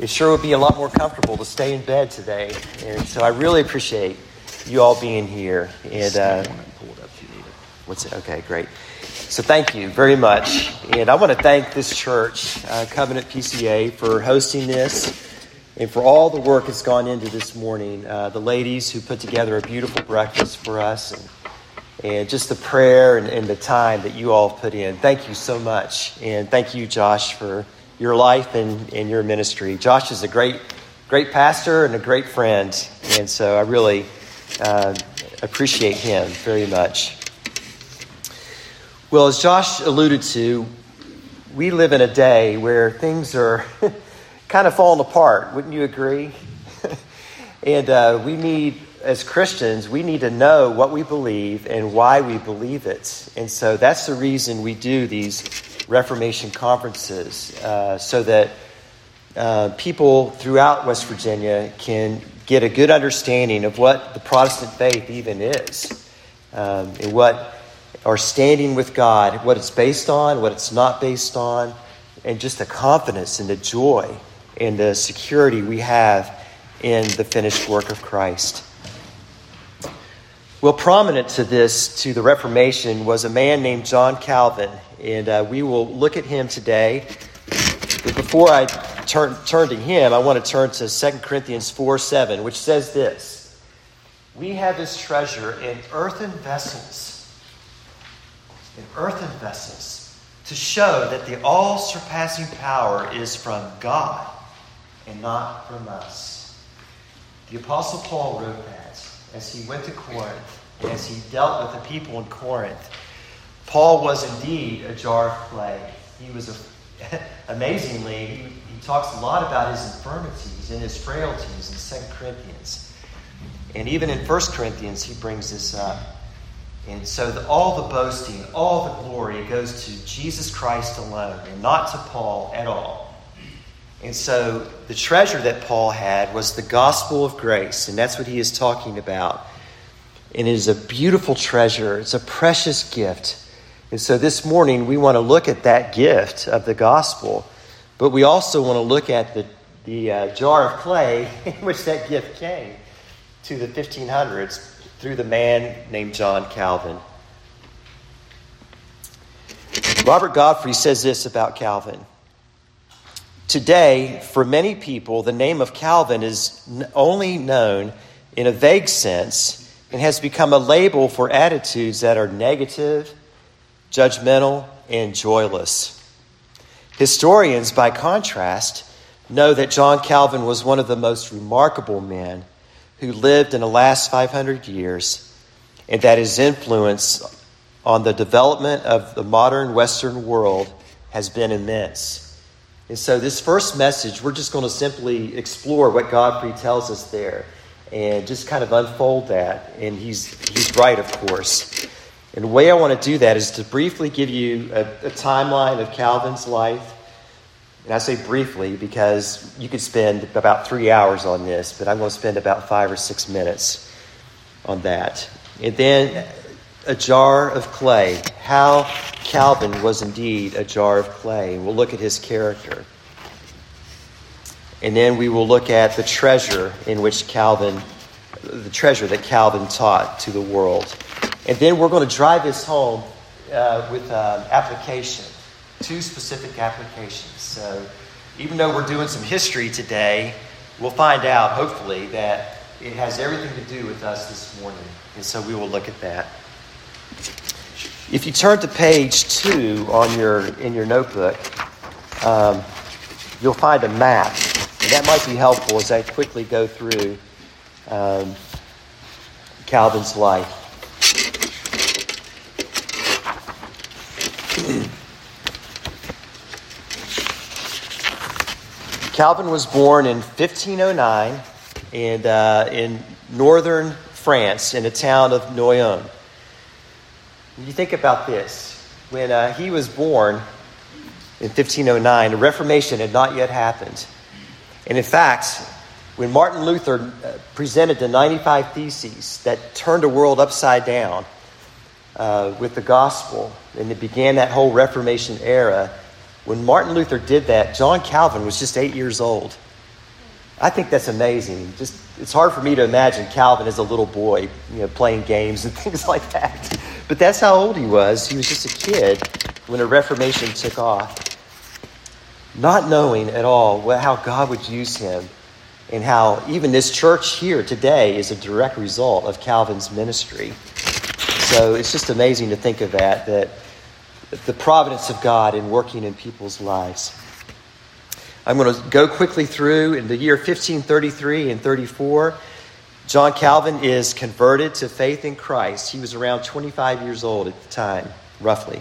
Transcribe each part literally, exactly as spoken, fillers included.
it sure would be a lot more comfortable to stay in bed today. And so I really appreciate you all being here. And uh, what's it? Okay, great. So thank you very much. And I want to thank this church, uh, Covenant P C A, for hosting this and for all the work that's gone into this morning. Uh, the ladies who put together a beautiful breakfast for us, and, and just the prayer and, and the time that you all put in. Thank you so much. And thank you, Josh, for your life and, and your ministry. Josh is a great, great pastor and a great friend. And so I really uh, appreciate him very much. Well, as Josh alluded to, we live in a day where things are kind of falling apart. Wouldn't you agree? and uh, we need, as Christians, we need to know what we believe and why we believe it. And so that's the reason we do these Reformation conferences, uh, so that uh, people throughout West Virginia can get a good understanding of what the Protestant faith even is, um, and what our standing with God, what it's based on, what it's not based on, and just the confidence and the joy and the security we have in the finished work of Christ. Well, prominent to this, to the Reformation, was a man named John Calvin, and uh, we will look at him today. But before I turn, turn to him, I want to turn to Second Corinthians four seven, which says this: "We have this treasure in earthen vessels, in earthen vessels, to show that the all-surpassing power is from God and not from us." The Apostle Paul wrote that as he went to Corinth, and as he dealt with the people in Corinth. Paul was indeed a jar of clay. He was, a, amazingly, he, he talks a lot about his infirmities and his frailties in Second Corinthians. And even in First Corinthians, he brings this up. And so the, all the boasting, all the glory goes to Jesus Christ alone and not to Paul at all. And so the treasure that Paul had was the gospel of grace, and that's what he is talking about. And it is a beautiful treasure. It's a precious gift. And so this morning we want to look at that gift of the gospel, but we also want to look at the, the uh, jar of clay in which that gift came to the fifteen hundreds. Through the man named John Calvin. Robert Godfrey says this about Calvin: "Today, for many people, the name of Calvin is only known in a vague sense and has become a label for attitudes that are negative, judgmental, and joyless. Historians, by contrast, know that John Calvin was one of the most remarkable men who lived in the last five hundred years, and that his influence on the development of the modern Western world has been immense." And so this first message, we're just going to simply explore what Godfrey tells us there and just kind of unfold that. And he's he's right, of course. And the way I want to do that is to briefly give you a, a timeline of Calvin's life. And I say briefly because you could spend about three hours on this, but I'm going to spend about five or six minutes on that. And then a jar of clay, how Calvin was indeed a jar of clay. We'll look at his character. And then we will look at the treasure in which Calvin, the treasure that Calvin taught to the world. And then we're going to drive this home uh, with um, application. Two specific applications. So even though we're doing some history today, we'll find out, hopefully, that it has everything to do with us this morning. And so we will look at that. If you turn to page two on your in your notebook, um, you'll find a map. And that might be helpful as I quickly go through um, Calvin's life. Calvin was born in fifteen oh nine and uh, in northern France in the town of Noyon. You think about this. When uh, he was born in fifteen oh nine, the Reformation had not yet happened. And in fact, when Martin Luther presented the ninety-five Theses that turned the world upside down uh, with the gospel, and it began that whole Reformation era, when Martin Luther did that, John Calvin was just eight years old. I think that's amazing. Just it's hard for me to imagine Calvin as a little boy, you know, playing games and things like that. But that's how old he was. He was just a kid when the Reformation took off, not knowing at all how God would use him and how even this church here today is a direct result of Calvin's ministry. So it's just amazing to think of that, that the providence of God in working in people's lives. I'm going to go quickly through. In the year fifteen thirty-three and thirty-four, John Calvin is converted to faith in Christ. He was around twenty-five years old at the time, roughly.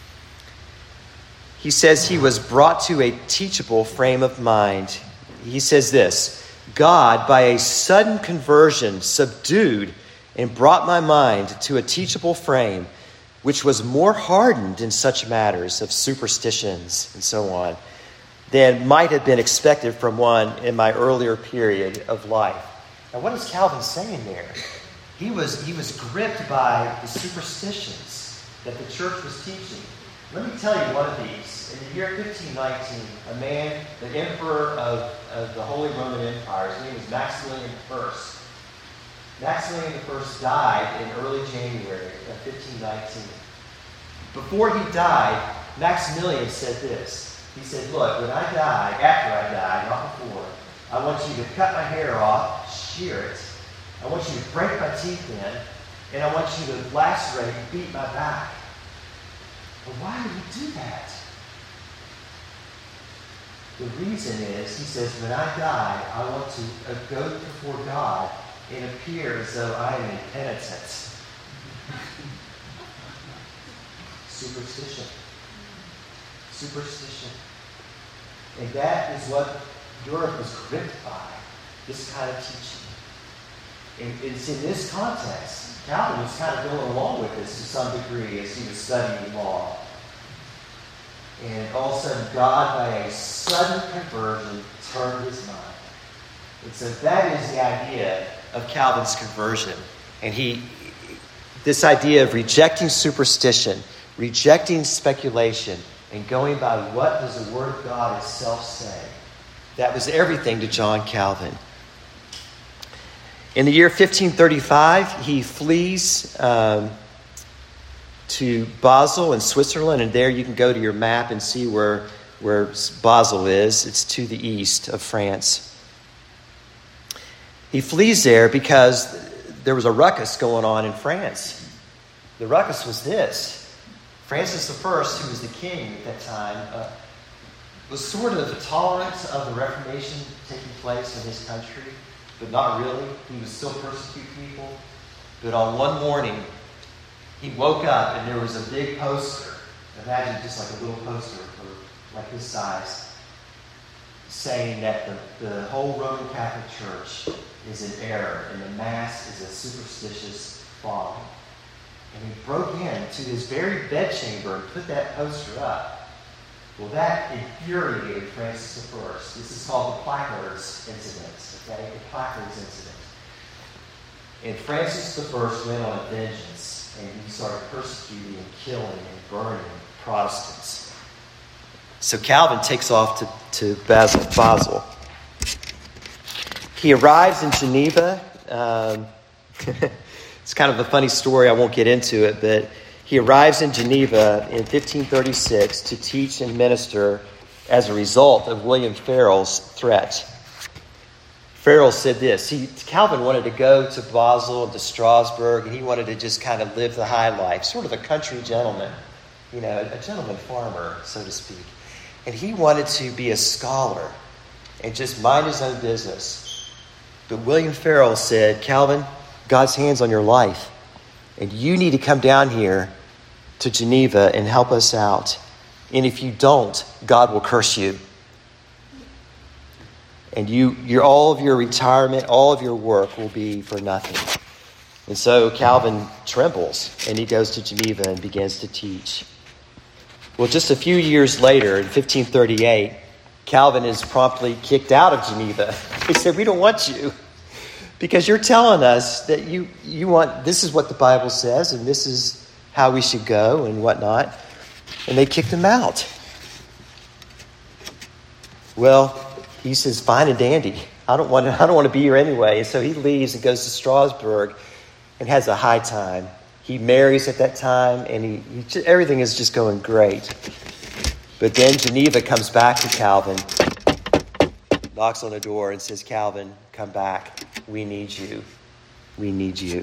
He says he was brought to a teachable frame of mind. He says this, God, by a sudden conversion, subdued and brought my mind to a teachable frame, which was more hardened in such matters of superstitions and so on, than might have been expected from one in my earlier period of life. Now, what is Calvin saying there? He was, he was gripped by the superstitions that the church was teaching. Let me tell you one of these. In the year fifteen nineteen, a man, the emperor of, of the Holy Roman Empire, his name was Maximilian the First. Maximilian the First died in early January of fifteen nineteen. Before he died, Maximilian said this. He said, look, when I die, after I die, not before, I want you to cut my hair off, shear it. I want you to break my teeth in, and I want you to lacerate and beat my back. But why would he do that? The reason is, he says, when I die, I want to uh, go before God and appear as though I am in penitence. Superstition. Superstition. And that is what Europe was gripped by, this kind of teaching. And it's in this context. Calvin was kind of going along with this to some degree as he was studying law. And all of a sudden, God, by a sudden conversion, turned his mind. And so that is the idea of Calvin's conversion. And he, this idea of rejecting superstition, rejecting speculation, and going by what does the Word of God itself say. That was everything to John Calvin. In the year fifteen thirty-five, he flees um, to Basel in Switzerland, and there you can go to your map and see where, where Basel is. It's to the east of France. He flees there because there was a ruckus going on in France. The ruckus was this. Francis the First, who was the king at that time, uh, was sort of tolerant of the Reformation taking place in his country, but not really. He would still persecute people. But on one morning, he woke up and there was a big poster. Imagine just like a little poster for like this size, saying that the, the whole Roman Catholic Church is in error and the Mass is a superstitious folly. And he broke into his very bedchamber and put that poster up. Well, that infuriated Francis the First. This is called the Placards Incident. Okay, the Placards Incident. And Francis the First went on a vengeance, and he started persecuting and killing and burning Protestants. So Calvin takes off to, to Basel, Basel. He arrives in Geneva. Um, it's kind of a funny story. I won't get into it, but he arrives in Geneva in fifteen thirty-six to teach and minister as a result of William Farel's threat. Farel said this. He, Calvin wanted to go to Basel and to Strasbourg, and he wanted to just kind of live the high life, sort of a country gentleman, you know, a gentleman farmer, so to speak. And he wanted to be a scholar and just mind his own business. But William Farel said, Calvin, God's hand's on your life, and you need to come down here to Geneva and help us out. And if you don't, God will curse you. And you, your, all of your retirement, all of your work will be for nothing. And so Calvin trembles, and he goes to Geneva and begins to teach. Well, just a few years later, in fifteen thirty-eight, Calvin is promptly kicked out of Geneva. He said, we don't want you because you're telling us that you, you want, this is what the Bible says, and this is how we should go and whatnot. And they kicked him out. Well, he says, fine and dandy. I don't want to, I don't want to be here anyway. And so he leaves and goes to Strasbourg and has a high time. He marries at that time, and he, he just, everything is just going great. But then Geneva comes back to Calvin, knocks on the door and says, Calvin, come back. We need you. We need you.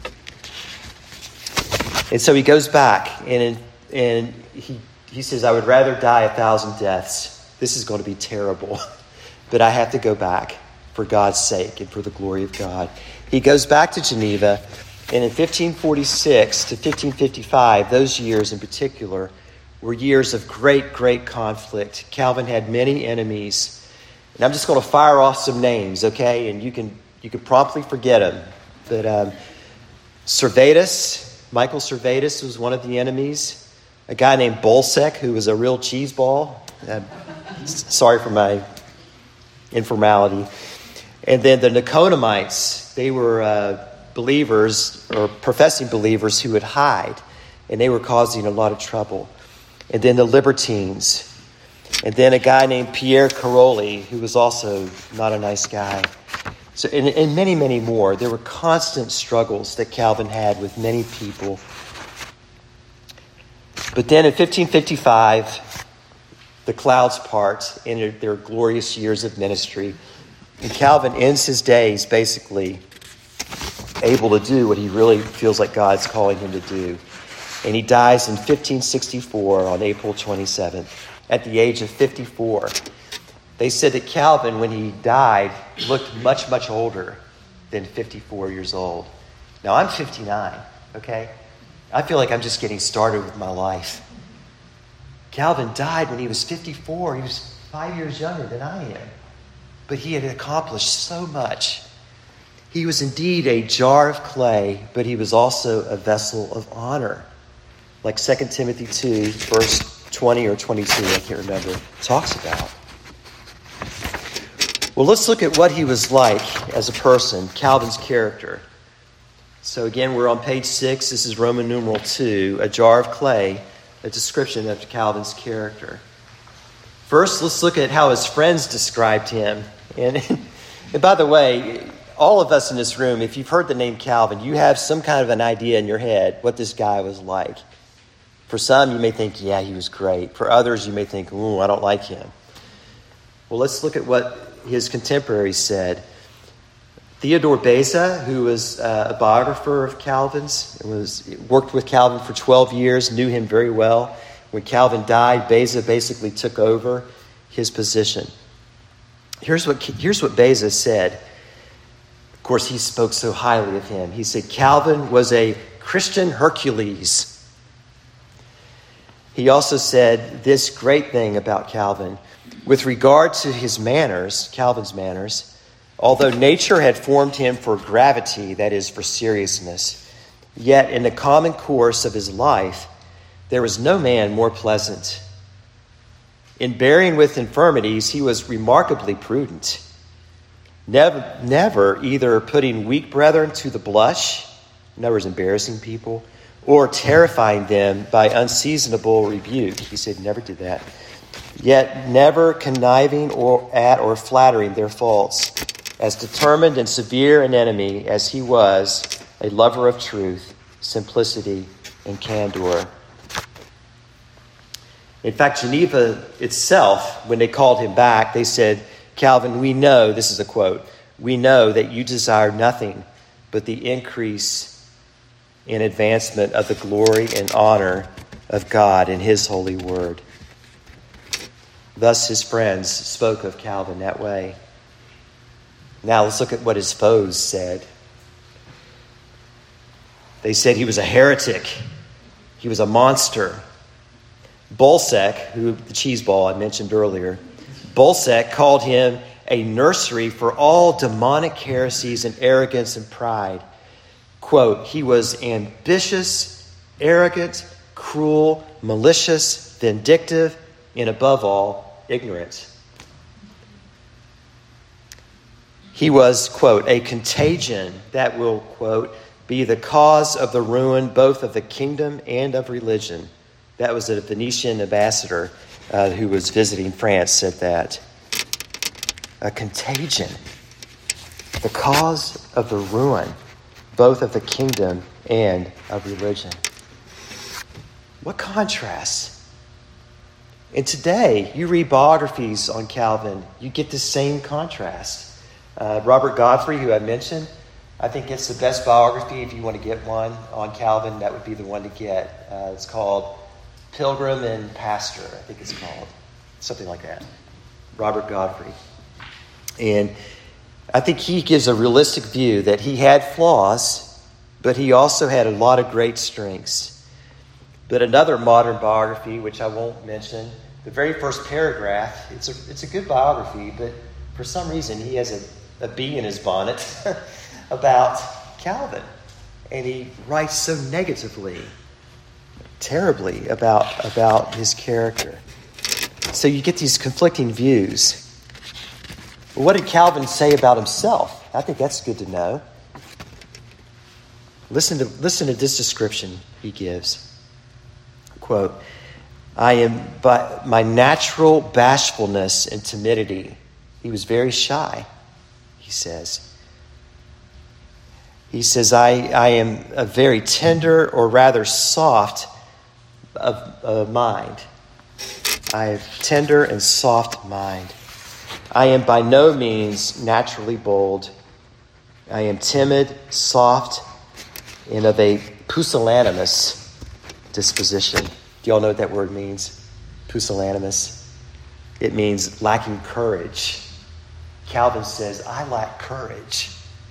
And so he goes back, and and he, he says, I would rather die a thousand deaths. This is going to be terrible. But I have to go back for God's sake and for the glory of God. He goes back to Geneva, and in fifteen forty-six to fifteen fifty-five, those years in particular, were years of great, great conflict. Calvin had many enemies. And I'm just going to fire off some names, okay? And you can you can promptly forget them. But um, Servetus, Michael Servetus was one of the enemies. A guy named Bolsec, who was a real cheeseball. Uh, sorry for my informality. And then the Niconomites, they were uh, believers or professing believers who would hide. And they were causing a lot of trouble. And then the Libertines. And then a guy named Pierre Caroli, who was also not a nice guy. So, and, and many, many more. There were constant struggles that Calvin had with many people. But then in fifteen fifty-five, the clouds part in their glorious years of ministry. And Calvin ends his days basically able to do what he really feels like God's calling him to do. And he dies in fifteen sixty-four on April twenty-seventh at the age of fifty-four. They said that Calvin, when he died, looked much, much older than fifty-four years old. Now, I'm fifty-nine, okay? I feel like I'm just getting started with my life. Calvin died when he was fifty-four. He was five years younger than I am. But he had accomplished so much. He was indeed a jar of clay, but he was also a vessel of honor. Like Second Timothy two, verse twenty or twenty-two, I can't remember, talks about. Well, let's look at what he was like as a person, Calvin's character. So again, we're on page six. This is Roman numeral two, a jar of clay, a description of Calvin's character. First, let's look at how his friends described him. And, and by the way, all of us in this room, if you've heard the name Calvin, you have some kind of an idea in your head what this guy was like. For some, you may think, yeah, he was great. For others, you may think, ooh, I don't like him. Well, let's look at what his contemporaries said. Theodore Beza, who was uh, a biographer of Calvin's, and was worked with Calvin for twelve years, knew him very well. When Calvin died, Beza basically took over his position. Here's what, here's what Beza said. Of course, he spoke so highly of him. He said, Calvin was a Christian Hercules. He also said this great thing about Calvin. With regard to his manners, Calvin's manners, although nature had formed him for gravity, that is, for seriousness, yet in the common course of his life, there was no man more pleasant. In bearing with infirmities, he was remarkably prudent, never, never either putting weak brethren to the blush, in other words, embarrassing people, or terrifying them by unseasonable rebuke. He said never did that. Yet never conniving or at or flattering their faults. As determined and severe an enemy as he was, a lover of truth, simplicity, and candor. In fact, Geneva itself, when they called him back, they said, Calvin, we know, this is a quote, we know that you desire nothing but the increase in advancement of the glory and honor of God in his holy word. Thus his friends spoke of Calvin that way. Now let's look at what his foes said. They said he was a heretic. He was a monster. Bolsec, who the cheeseball I mentioned earlier, Bolsec called him a nursery for all demonic heresies and arrogance and pride. Quote, he was ambitious, arrogant, cruel, malicious, vindictive, and above all, ignorant. He was, quote, a contagion that will, quote, be the cause of the ruin both of the kingdom and of religion. That was a Venetian ambassador uh, who was visiting France said that. a contagion, the cause of the ruin, both of the kingdom and of religion. What contrast. And today, you read biographies on Calvin, you get the same contrast. Uh, Robert Godfrey, who I mentioned, I think it's the best biography if you want to get one on Calvin. That would be the one to get. Uh, it's called Pilgrim and Pastor, I think it's called. Something like that. Robert Godfrey. And I think he gives a realistic view that he had flaws, but he also had a lot of great strengths. But another modern biography, which I won't mention, the very first paragraph, it's a it's a good biography, but for some reason he has a, a bee in his bonnet about Calvin. And he writes so negatively, terribly about, about his character. So you get these conflicting views. But what did Calvin say about himself? I think that's good to know. Listen to listen to this description he gives. Quote, I am by my natural bashfulness and timidity. He was very shy, he says. He says, I, I am a very tender or rather soft of, of mind. I have tender and soft mind. I am by no means naturally bold. I am timid, soft, and of a pusillanimous disposition. Do y'all know what that word means? Pusillanimous. It means lacking courage. Calvin says, I lack courage.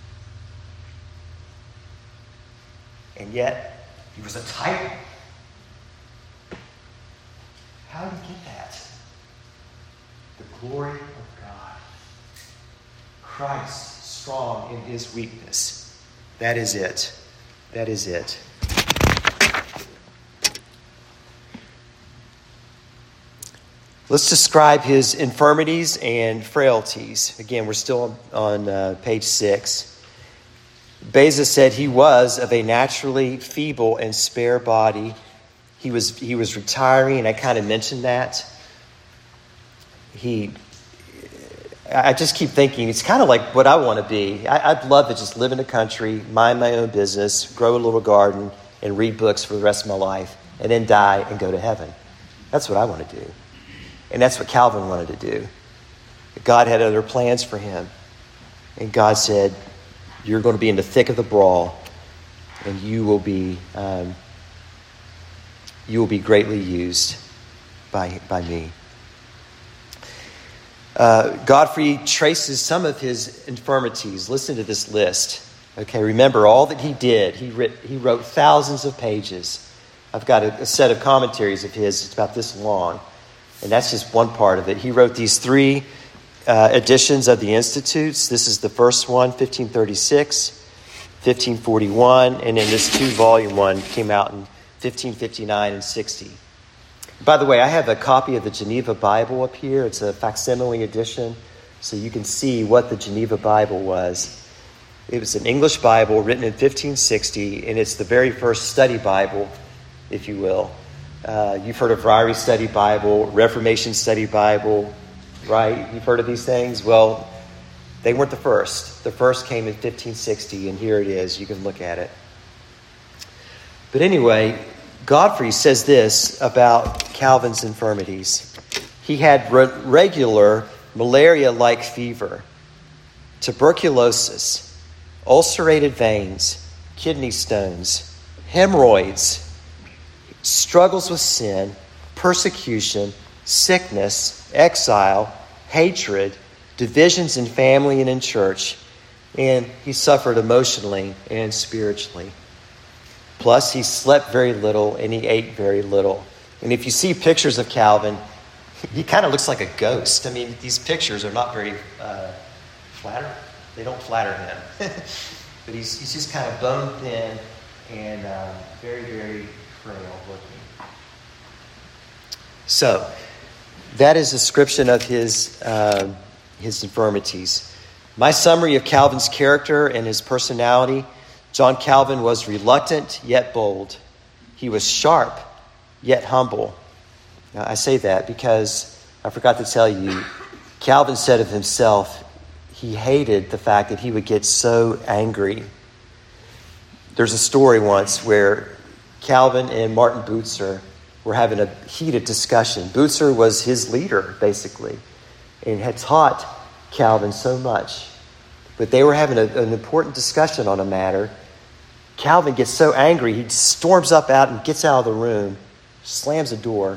And yet, he was a titan. How did he get that? The glory of God. Christ strong in his weakness. That is it. That is it. Let's describe his infirmities and frailties. Again, we're still on uh, page six. Beza said he was of a naturally feeble and spare body. He was he was retiring, and I kind of mentioned that. He, I just keep thinking, it's kind of like what I want to be. I, I'd love to just live in the country, mind my own business, grow a little garden, and read books for the rest of my life, and then die and go to heaven. That's what I want to do. And that's what Calvin wanted to do. God had other plans for him. And God said, you're going to be in the thick of the brawl, and you will be um, you will be greatly used by, by me. Uh, Godfrey traces some of his infirmities. Listen to this list. Okay, remember all that he did. He writ, he wrote thousands of pages. I've got a, a set of commentaries of his. It's about this long. And that's just one part of it. He wrote these three uh, editions of the Institutes. This is the first one, fifteen thirty-six, fifteen forty-one, and then this two-volume one came out in fifteen fifty-nine and sixty. By the way, I have a copy of the Geneva Bible up here. It's a facsimile edition, so you can see what the Geneva Bible was. It was an English Bible written in fifteen sixty, and it's the very first study Bible, if you will. Uh, you've heard of Ryrie Study Bible, Reformation Study Bible, right? You've heard of these things? Well, they weren't the first. The first came in fifteen sixty, and here it is. You can look at it. But anyway, Godfrey says this about Calvin's infirmities. He had re- regular malaria-like fever, tuberculosis, ulcerated veins, kidney stones, hemorrhoids, struggles with sin, persecution, sickness, exile, hatred, divisions in family and in church, and he suffered emotionally and spiritually. Plus, he slept very little and he ate very little. And if you see pictures of Calvin, he kind of looks like a ghost. I mean, these pictures are not very uh, flattering. They don't flatter him. But he's, he's just kind of bone thin and um, very, very frail looking. So, that is a description of his uh, his infirmities. My summary of Calvin's character and his personality: John Calvin was reluctant yet bold. He was sharp yet humble. Now, I say that because I forgot to tell you, Calvin said of himself, he hated the fact that he would get so angry. There's a story once where Calvin and Martin Bucer were having a heated discussion. Bucer was his leader, basically, and had taught Calvin so much. But they were having a, an important discussion on a matter. Calvin gets so angry, he storms up out and gets out of the room, slams the door.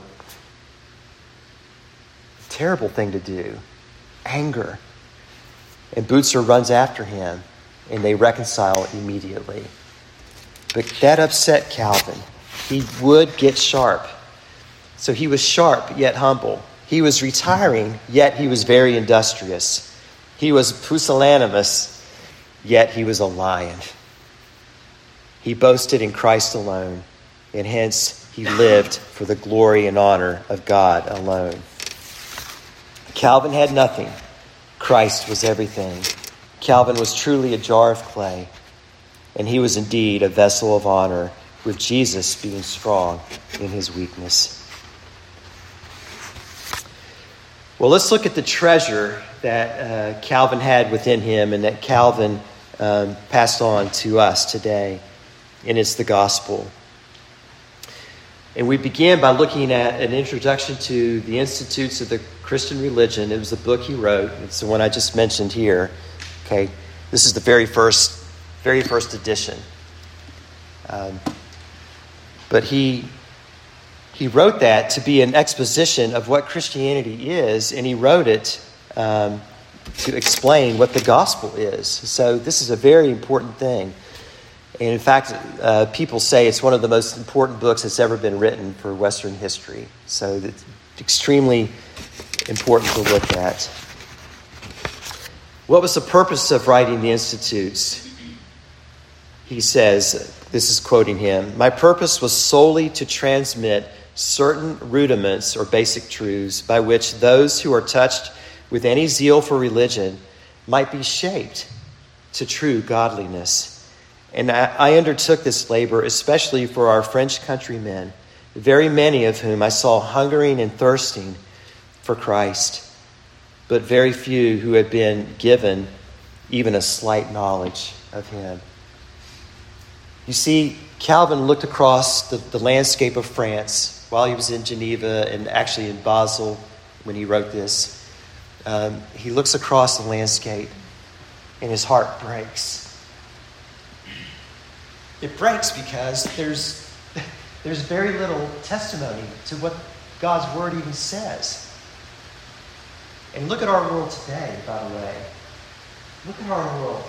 Terrible thing to do. Anger. And Bucer runs after him, and they reconcile immediately. But that upset Calvin. He would get sharp. So he was sharp, yet humble. He was retiring, yet he was very industrious. He was pusillanimous, yet he was a lion. He boasted in Christ alone, and hence he lived for the glory and honor of God alone. Calvin had nothing. Christ was everything. Calvin was truly a jar of clay, and he was indeed a vessel of honor, with Jesus being strong in his weakness. Well, let's look at the treasure that uh, Calvin had within him and that Calvin um, passed on to us today, and it's the gospel. And we began by looking at an introduction to the Institutes of the Christian Religion. It was the book he wrote. It's the one I just mentioned here. Okay, this is the very first, very first edition. Um, but he he wrote that to be an exposition of what Christianity is, and he wrote it um, to explain what the gospel is. So this is a very important thing. And in fact, uh, people say it's one of the most important books that's ever been written for Western history. So it's extremely important to look at. What was the purpose of writing the Institutes? He says, this is quoting him, "My purpose was solely to transmit certain rudiments or basic truths by which those who are touched with any zeal for religion might be shaped to true godliness. And I, I undertook this labor especially for our French countrymen, very many of whom I saw hungering and thirsting for Christ, but very few who had been given even a slight knowledge of him." You see, Calvin looked across the, the landscape of France while he was in Geneva and actually in Basel when he wrote this. Um, he looks across the landscape and his heart breaks. It breaks because there's there's very little testimony to what God's word even says. And look at our world today, by the way. Look at our world.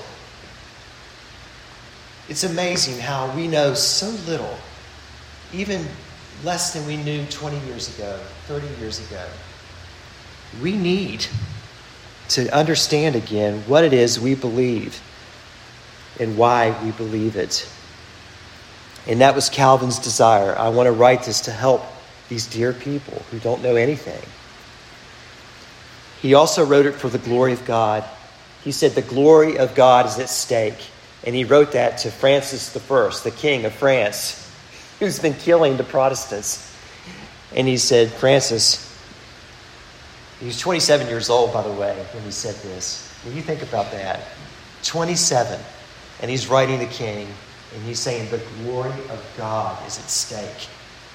It's amazing how we know so little, even less than we knew twenty years ago, thirty years ago. We need to understand again what it is we believe and why we believe it. And that was Calvin's desire. I want to write this to help these dear people who don't know anything. He also wrote it for the glory of God. He said the glory of God is at stake. And he wrote that to Francis the First, the King of France, who's been killing the Protestants. And he said, Francis, he was twenty-seven years old, by the way, when he said this. When you think about that, twenty-seven, and he's writing the king, and he's saying the glory of God is at stake.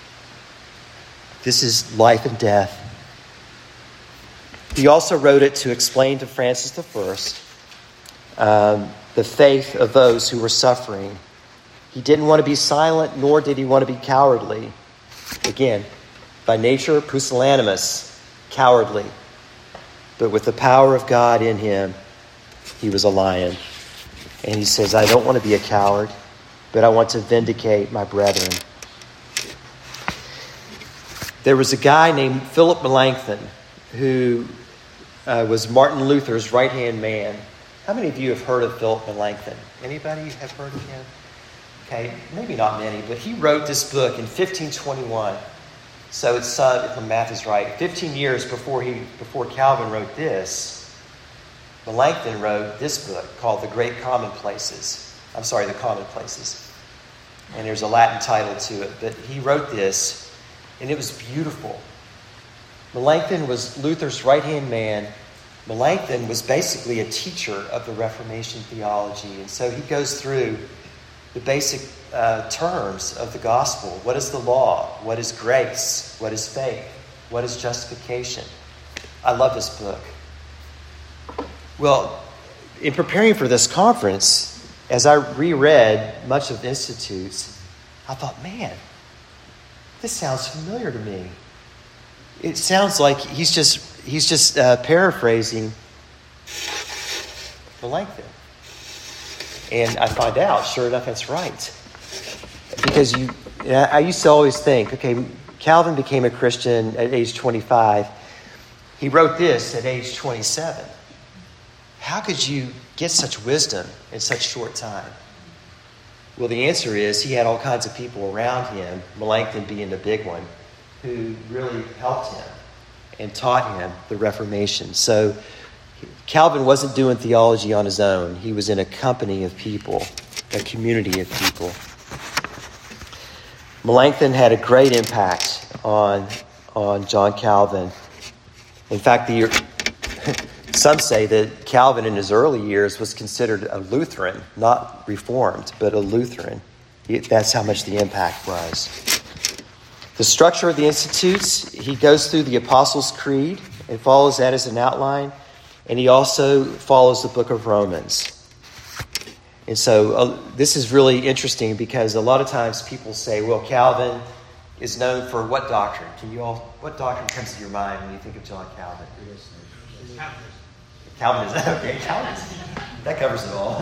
This is life and death. He also wrote it to explain to Francis the First um, the faith of those who were suffering. He didn't want to be silent, nor did he want to be cowardly. Again, by nature, pusillanimous, cowardly. But with the power of God in him, he was a lion. And he says, I don't want to be a coward, but I want to vindicate my brethren. There was a guy named Philip Melanchthon who uh, was Martin Luther's right-hand man. How many of you have heard of Philip Melanchthon? Anybody have heard of him? Okay, maybe not many, but he wrote this book in fifteen twenty-one. So it's, uh, if my math is right, fifteen years before he before Calvin wrote this, Melanchthon wrote this book called The Great Commonplaces. I'm sorry, The Commonplaces. And there's a Latin title to it, but he wrote this, and it was beautiful. Melanchthon was Luther's right-hand man, Melanchthon was basically a teacher of the Reformation theology. And so he goes through the basic uh, terms of the gospel. What is the law? What is grace? What is faith? What is justification? I love this book. Well, in preparing for this conference, as I reread much of the Institutes, I thought, man, this sounds familiar to me. It sounds like he's just he's just uh, paraphrasing Melanchthon. And I find out, sure enough, that's right. Because you, you know, I used to always think, okay, Calvin became a Christian at age twenty-five. He wrote this at age twenty-seven. How could you get such wisdom in such short time? Well, the answer is he had all kinds of people around him, Melanchthon being the big one, who really helped him and taught him the Reformation. So Calvin wasn't doing theology on his own. He was in a company of people, a community of people. Melanchthon had a great impact on, on John Calvin. In fact, the, some say that Calvin in his early years was considered a Lutheran, not Reformed, but a Lutheran. That's how much the impact was. The structure of the Institutes, he goes through the Apostles' Creed and follows that as an outline. And he also follows the book of Romans. And so uh, this is really interesting because a lot of times people say, well, Calvin is known for what doctrine? Can you all, what doctrine comes to your mind when you think of John Calvin? Calvinism. Calvinism. Okay, Calvinism. That covers it all.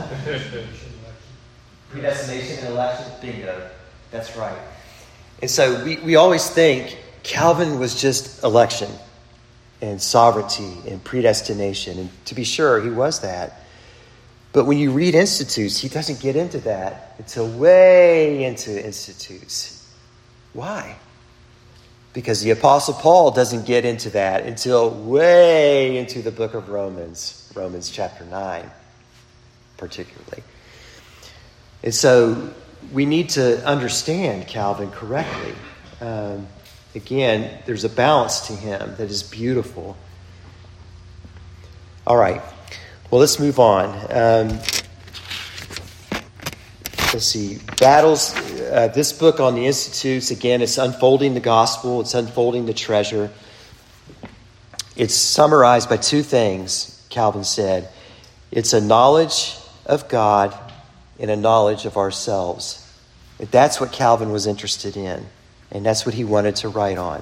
Predestination and election. Bingo. That's right. And so we, we always think Calvin was just election and sovereignty and predestination. And to be sure, he was that. But when you read Institutes, he doesn't get into that until way into Institutes. Why? Because the Apostle Paul doesn't get into that until way into the book of Romans, Romans chapter nine, particularly. And so we need to understand Calvin correctly. Um, again, there's a balance to him that is beautiful. All right. Well, let's move on. Um, let's see. Battles. Uh, this book on the Institutes, again, it's unfolding the gospel. It's unfolding the treasure. It's summarized by two things, Calvin said. It's a knowledge of God and a knowledge of ourselves. That's what Calvin was interested in, and that's what he wanted to write on.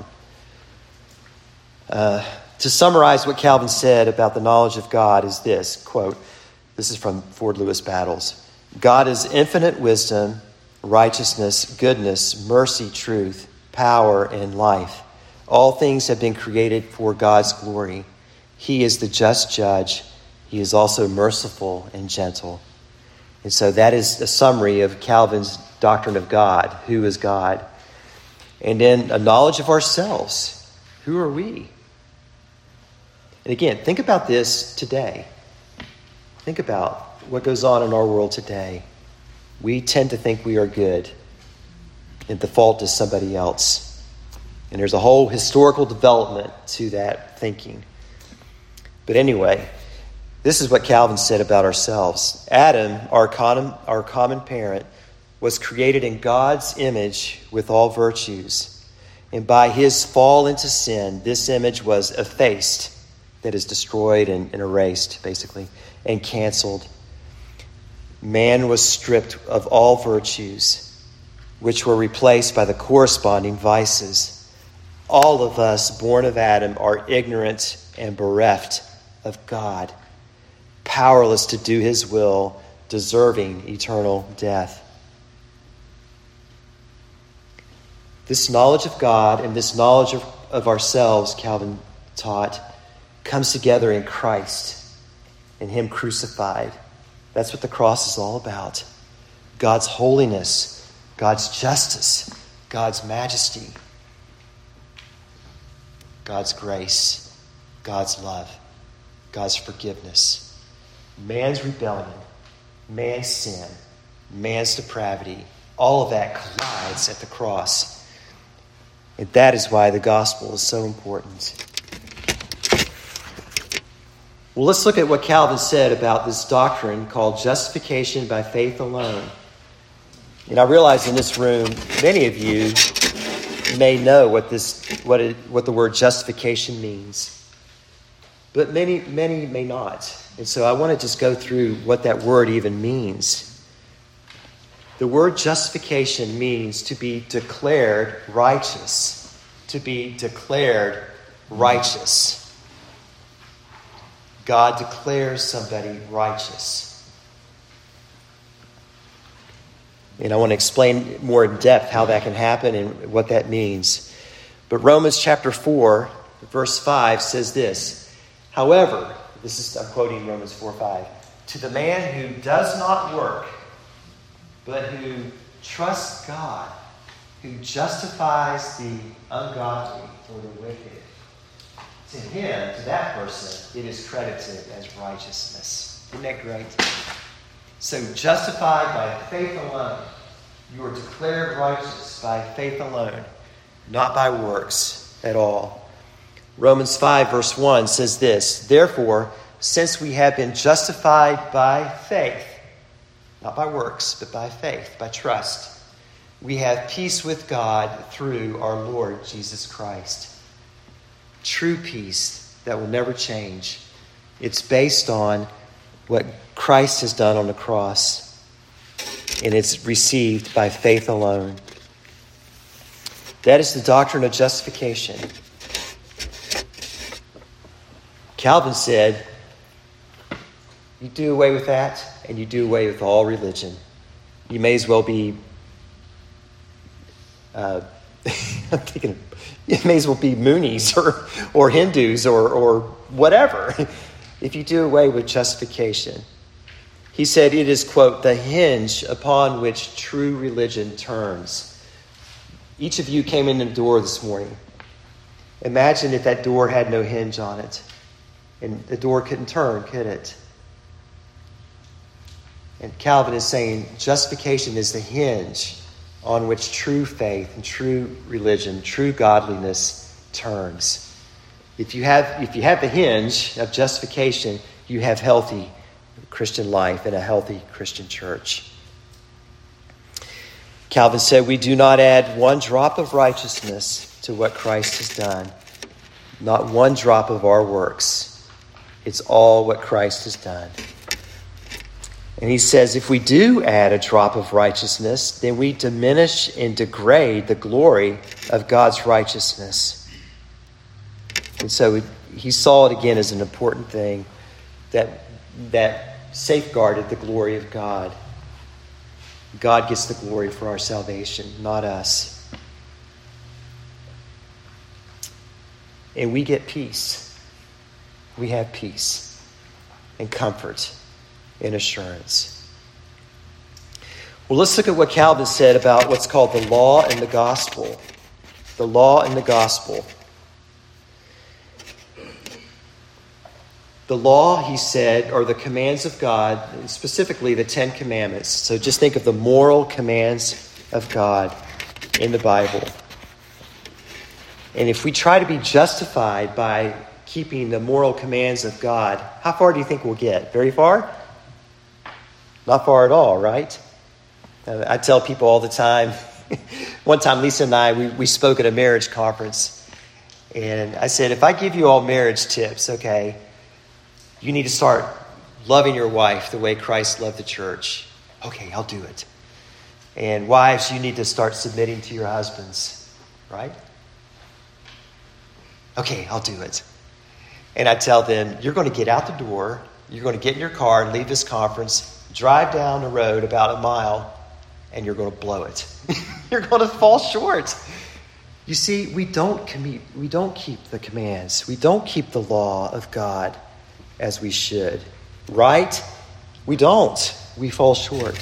Uh, to summarize what Calvin said about the knowledge of God is this, quote, this is from Ford Lewis Battles. God is infinite wisdom, righteousness, goodness, mercy, truth, power, and life. All things have been created for God's glory. He is the just judge. He is also merciful and gentle. And so that is a summary of Calvin's doctrine of God. Who is God? And then a knowledge of ourselves. Who are we? And again, think about this today. Think about what goes on in our world today. We tend to think we are good, and the fault is somebody else. And there's a whole historical development to that thinking. But anyway, this is what Calvin said about ourselves. Adam, our common, our common parent, was created in God's image with all virtues. And by his fall into sin, this image was effaced, that is destroyed and, and erased, basically, and canceled. Man was stripped of all virtues, which were replaced by the corresponding vices. All of us born of Adam are ignorant and bereft of God, powerless to do his will, deserving eternal death. This knowledge of God and this knowledge of, of ourselves, Calvin taught, comes together in Christ, in him crucified. That's what the cross is all about. God's holiness, God's justice, God's majesty, God's grace, God's love, God's forgiveness. Man's rebellion, man's sin, man's depravity, all of that collides at the cross. And that is why the gospel is so important. Well, let's look at what Calvin said about this doctrine called justification by faith alone. And I realize in this room, many of you may know what this, what it, what the word justification means, but many, many may not. And so I want to just go through what that word even means. The word justification means to be declared righteous, to be declared righteous. God declares somebody righteous. And I want to explain more in depth how that can happen and what that means. But Romans chapter four, verse five says this. However, this is, I'm quoting Romans four five. To the man who does not work, but who trusts God, who justifies the ungodly or the wicked, to him, to that person, it is credited as righteousness. Isn't that great? So justified by faith alone. You are declared righteous by faith alone, not by works at all. Romans five verse one says this, therefore, since we have been justified by faith, not by works, but by faith, by trust, we have peace with God through our Lord Jesus Christ. True peace that will never change. It's based on what Christ has done on the cross, and it's received by faith alone. That is the doctrine of justification. Calvin said, you do away with that, and you do away with all religion. You may as well be, uh, I'm thinking, it may as well be Moonies or, or Hindus or, or whatever, if you do away with justification. He said it is, quote, the hinge upon which true religion turns. Each of you came in the door this morning. Imagine if that door had no hinge on it. And the door couldn't turn, could it? And Calvin is saying justification is the hinge on which true faith and true religion, true godliness turns. If you have, if you have the hinge of justification, you have healthy Christian life and a healthy Christian church. Calvin said, we do not add one drop of righteousness to what Christ has done. Not one drop of our works. It's all what Christ has done. And he says, if we do add a drop of righteousness, then we diminish and degrade the glory of God's righteousness. And so he saw it again as an important thing that, that safeguarded the glory of God. God gets the glory for our salvation, not us. And we get peace. We have peace and comfort and assurance. Well, let's look at what Calvin said about what's called the law and the gospel. The law and the gospel. The law, he said, are the commands of God, specifically the Ten Commandments. So just think of the moral commands of God in the Bible. And if we try to be justified by keeping the moral commands of God, how far do you think we'll get? Very far? Not far at all, right? I tell people all the time. One time, Lisa and I, we, we spoke at a marriage conference. And I said, if I give you all marriage tips, okay, you need to start loving your wife the way Christ loved the church. Okay, I'll do it. And wives, you need to start submitting to your husbands, right? Okay, I'll do it. And I tell them, you're going to get out the door, you're going to get in your car and leave this conference, drive down the road about a mile, and you're going to blow it. You're going to fall short. You see, we don't commit, we don't keep the commands. We don't keep the law of God as we should. Right? We don't. We fall short.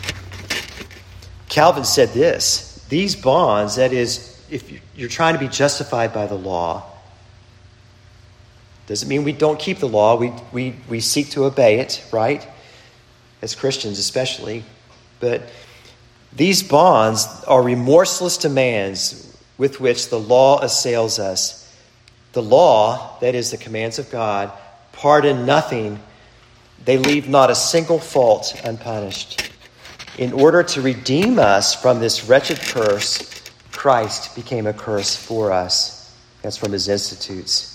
Calvin said this, these bonds, that is, if you're trying to be justified by the law, doesn't mean we don't keep the law. We, we, we seek to obey it, right? As Christians especially. But these bonds are remorseless demands with which the law assails us. The law, that is the commands of God, pardon nothing, they leave not a single fault unpunished. In order to redeem us from this wretched curse, Christ became a curse for us. That's from his Institutes.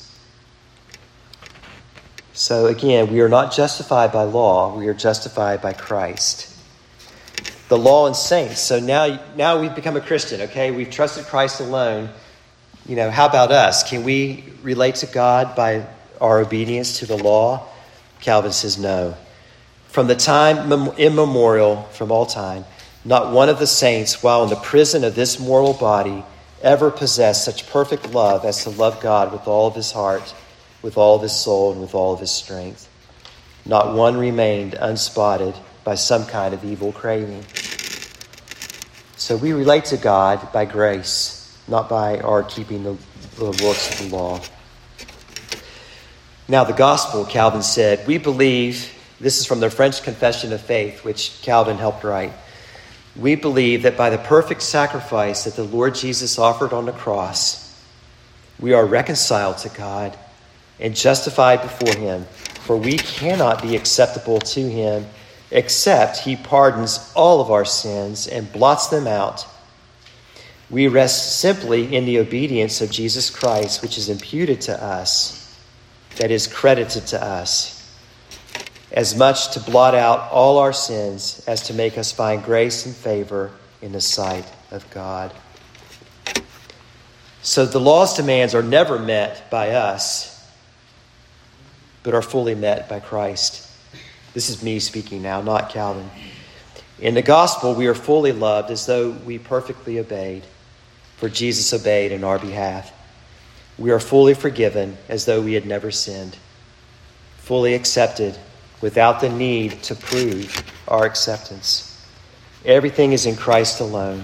So again, we are not justified by law. We are justified by Christ. The law and saints. So now, now we've become a Christian, okay? We've trusted Christ alone. You know, how about us? Can we relate to God by our obedience to the law? Calvin says no. From the time immemorial, from all time, not one of the saints, while in the prison of this mortal body, ever possessed such perfect love as to love God with all of his heart, with all of his soul, and with all of his strength. Not one remained unspotted by some kind of evil craving. So we relate to God by grace, not by our keeping the, the works of the law. Now the gospel, Calvin said, we believe, this is from the French Confession of Faith, which Calvin helped write. We believe that by the perfect sacrifice that the Lord Jesus offered on the cross, we are reconciled to God and justified before him, for we cannot be acceptable to him except he pardons all of our sins and blots them out. We rest simply in the obedience of Jesus Christ, which is imputed to us, that is credited to us, as much to blot out all our sins as to make us find grace and favor in the sight of God. So the law's demands are never met by us, but are fully met by Christ. This is me speaking now, not Calvin. In the gospel, we are fully loved as though we perfectly obeyed, for Jesus obeyed in our behalf. We are fully forgiven as though we had never sinned, fully accepted without the need to prove our acceptance. Everything is in Christ alone.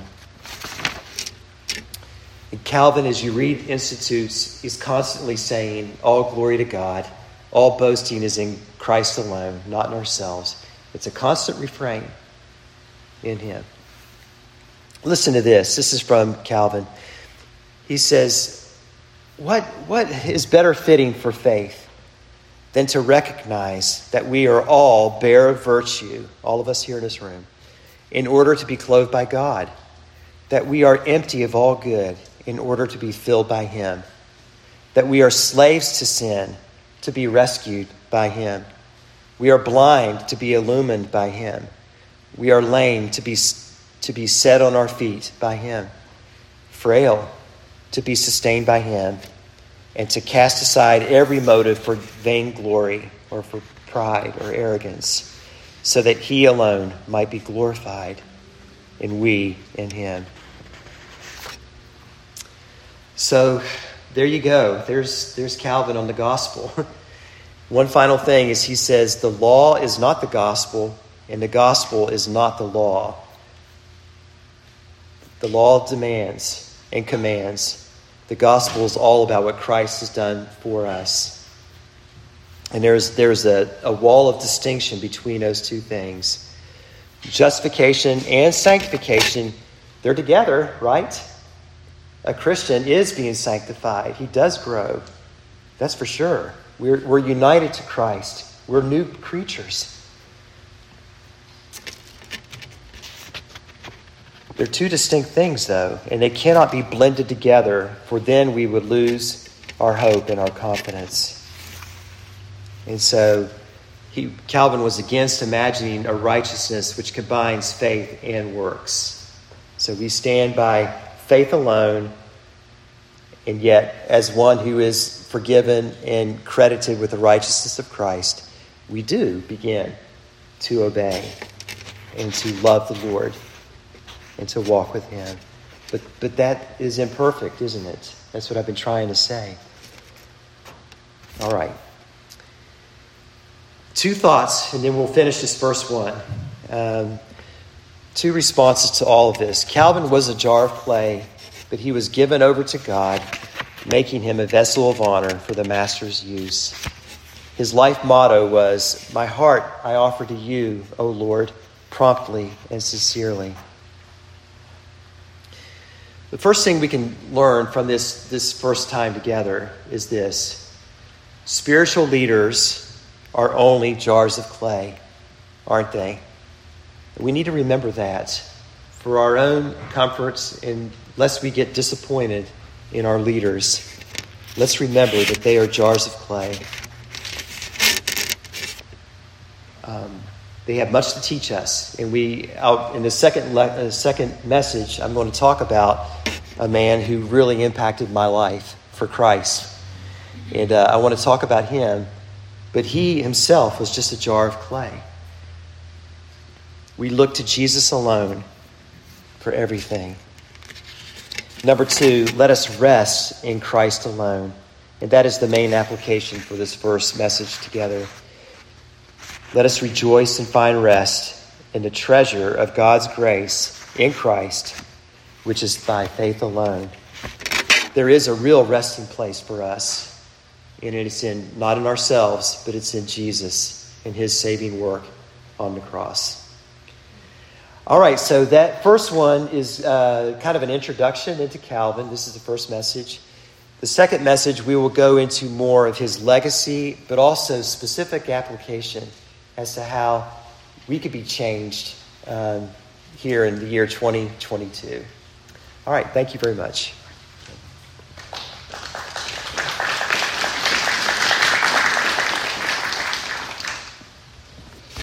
And Calvin, as you read Institutes, is constantly saying, all glory to God. All boasting is in Christ alone, not in ourselves. It's a constant refrain in him. Listen to this. This is from Calvin. He says, what, what is better fitting for faith than to recognize that we are all bare of virtue, all of us here in this room, in order to be clothed by God, that we are empty of all good in order to be filled by him, that we are slaves to sin to be rescued by him, we are blind to be illumined by him, we are lame to be, to be set on our feet by him, frail to be sustained by him, and to cast aside every motive for vainglory or for pride or arrogance, so that he alone might be glorified, and we in him. So there you go. There's, there's Calvin on the gospel. One final thing is he says the law is not the gospel, and the gospel is not the law. The law demands and commands. The gospel is all about what Christ has done for us. And there's there's a, a wall of distinction between those two things. Justification and sanctification, they're together, right? A Christian is being sanctified. He does grow. That's for sure. We're, we're united to Christ. We're new creatures. They're two distinct things, though, and they cannot be blended together, for then we would lose our hope and our confidence. And so he, Calvin was against imagining a righteousness which combines faith and works. So we stand by faith alone, and yet as one who is forgiven and credited with the righteousness of Christ, we do begin to obey and to love the Lord and to walk with him. But but that is imperfect, isn't it? That's what I've been trying to say. All right. Two thoughts, and then we'll finish this first one. Um, two responses to all of this. Calvin was a jar of clay, but he was given over to God, making him a vessel of honor for the master's use. His life motto was, "My heart I offer to you, O Lord, promptly and sincerely." The first thing we can learn from this, this first time together is this. Spiritual leaders are only jars of clay, aren't they? We need to remember that for our own comforts, and lest we get disappointed in our leaders. Let's remember that they are jars of clay. Um, they have much to teach us. And we, out in the second le- uh, second message, I'm going to talk about a man who really impacted my life for Christ. And uh, I want to talk about him, but he himself was just a jar of clay. We look to Jesus alone for everything. Number two, let us rest in Christ alone. And that is the main application for this first message together. Let us rejoice and find rest in the treasure of God's grace in Christ, which is by faith alone. There is a real resting place for us, and it's in not in ourselves, but it's in Jesus and his saving work on the cross. All right, so that first one is uh, kind of an introduction into Calvin. This is the first message. The second message, we will go into more of his legacy, but also specific application as to how we could be changed um, here in the year twenty twenty-two. All right, thank you very much.